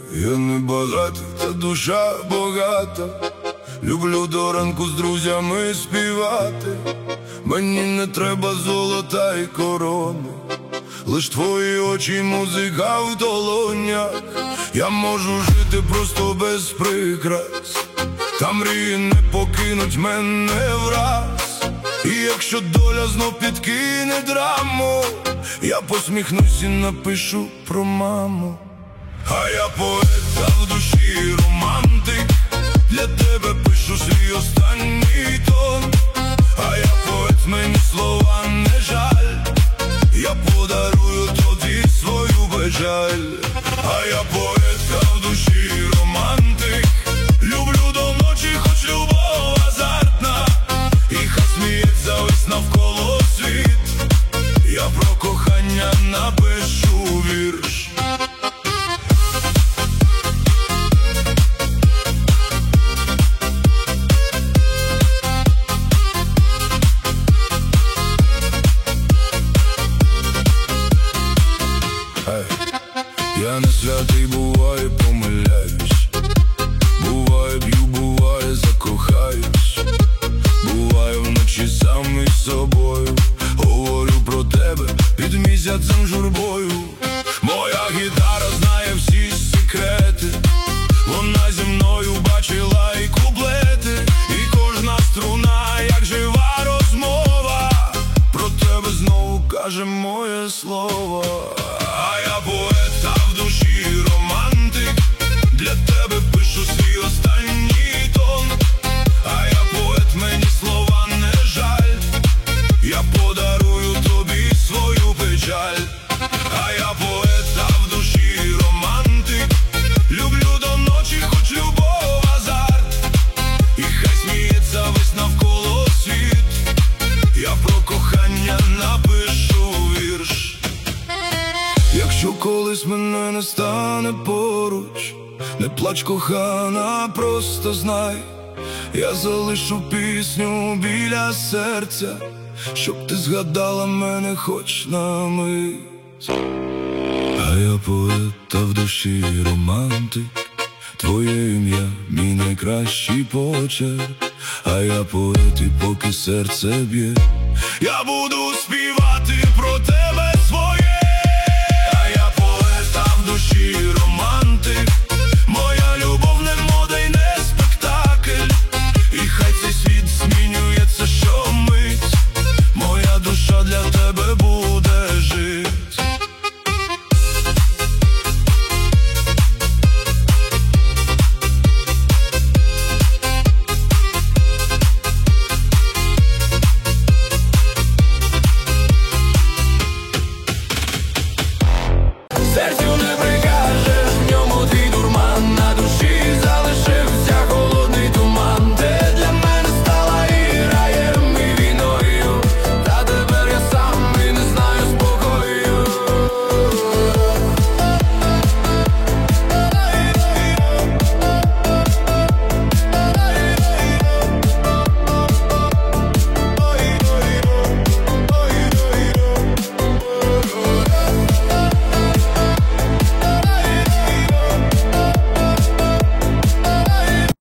Я не багатий, та душа багата. Люблю до ранку з друзями співати. Мені не треба золота і корони, лиш твої очі, музика в долонях. Я можу жити просто без прикрас, та мрії не покинуть мене враз. І якщо доля знов підкине драму, я посміхнусь і напишу про маму. А я поет, а в душі романтик. Для тебе пишу свій останній тон. А я поет, мені слова не жаль. Я подарую тобі свою печаль. А я поет, а в душі романтик. Люблю до ночі, хоч любов азартна. І хай сміється весь навколо світ. Я про кохання напишу вірш. Я не святий, буває помиляюсь. Буває б'ю, буває закохаюсь. Буває вночі сам із собою. Говорю про тебе під місяцем журбою. Моя гітара знає всі секрети. Вона зі мною бачила і куплети. І кожна струна, як жива розмова. Про тебе знову каже моє слово. А я поет, а в душі романтик. Для тебе пишу свій останній тон. А я поет, мені слова не жаль. Я подарую тобі свою печаль. А я поет, а в душі романтик. Люблю до ночі, хоч любов азарт. І хай сміється весь навколо світ. Я про кохання напишу вірш. Якщо колись мене не стане поруч, не плач, кохана, просто знай. Я залишу пісню біля серця, щоб ти згадала мене хоч на мить. А я поет, а в душі романтик. Твоє ім'я, мій найкращий почерк. А я поет, і поки серце б'є, я буду співати про тебе.